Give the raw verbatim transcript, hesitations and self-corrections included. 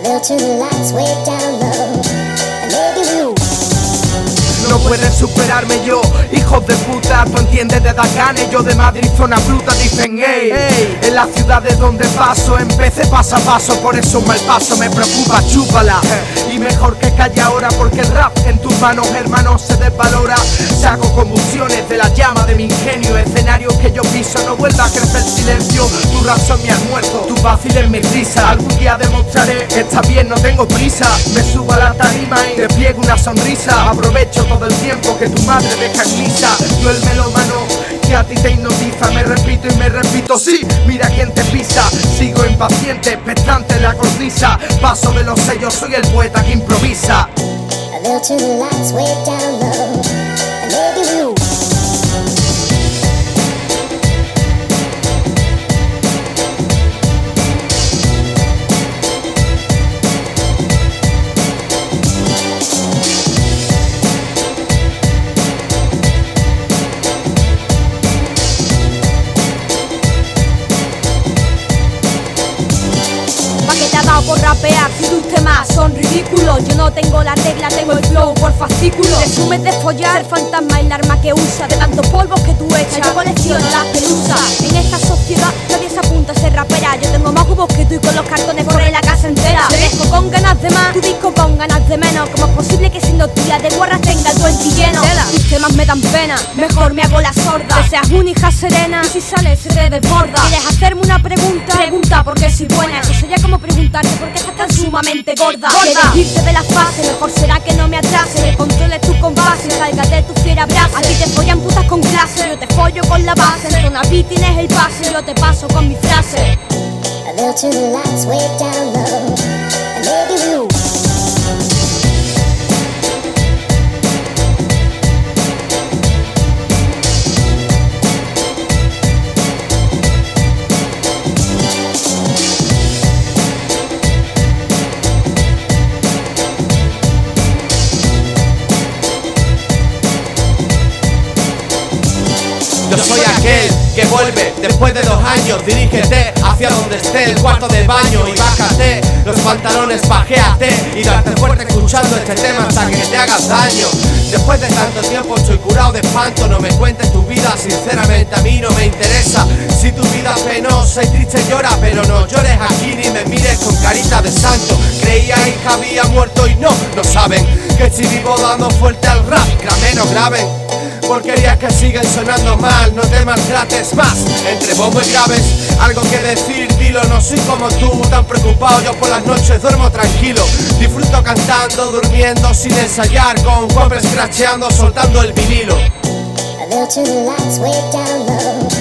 No puedes superarme yo, hijos de puta. Tú entiendes de Dacanes, yo de Madrid, zona bruta. Dicen ey, ey, en las ciudades donde paso empecé paso a paso, por eso un mal paso me preocupa, chúpala. Y mejor que calle ahora, porque el rap en tus manos, hermano, se desvalora. Saco convulsiones de la llama de mi ingenio. Escenarios que yo piso, no vuelva a crecer el silencio. Tu rap son mi almuerzo, tu fácil es mi risa. Algún día demostraré, está bien, no tengo prisa. Me subo a la tarima y despliego una sonrisa. Aprovecho todo el tiempo que tu madre deja en misa. Yo el melómano que a ti te hipnotiza. Me repito y me repito, sí, mira quién te pisa. Sigo impaciente, expectante en la cornisa. Paso de los sellos, soy el poeta que improvisa. Por rapear, si tus temas son ridículos. Yo no tengo la regla, tengo el flow por fascículo. Resumes de follar, el fantasma es el arma que usa. De tantos polvos que tú echas, yo colecciono las pelusas. En esta sociedad nadie se apunta a ser rapera. Yo tengo más huevos que tú y con los cartones corre la casa entera. Te dejo con ganas de más, tu disco con ganas de menos. ¿Cómo es posible que siendo tía de guarras tenga el tuenti lleno? Tus temas me dan pena, mejor me hago la sorda. Que seas una hija serena y si sales se te desborda. ¿Quieres hacerme una pregunta? Pregunta porque soy buena. Eso sería como preguntarte por qué estás tan sumamente gorda. ¿Quieres irte de la fase? Mejor será que no me atrase. Que controles tu compás y salgas de tu fiera brasa. Aquí te follan putas con clase, yo te follo con la base. En zona beat tienes el pase, yo te paso con mi frase. Yo soy aquel que vuelve después de dos años. Dirígete hacia donde esté el cuarto de baño y bájate los pantalones, pajéate y darte fuerte escuchando este tema hasta que te hagas daño. Después de tanto tiempo estoy curado de espanto. No me cuentes tu vida, sinceramente a mí no me interesa. Si tu vida es penosa y triste llora, pero no llores aquí ni me mires con carita de santo. Creíais que había muerto y no, no saben que si vivo dando fuerte al rap, grame no graben. Porquerías que siguen sonando mal, no te maltrates más. Entre bombo y graves, algo que decir, dilo. No soy como tú, tan preocupado. Yo por las noches duermo tranquilo. Disfruto cantando, durmiendo sin ensayar. Con copes scratcheando, soltando el vinilo. A little too lights way down low.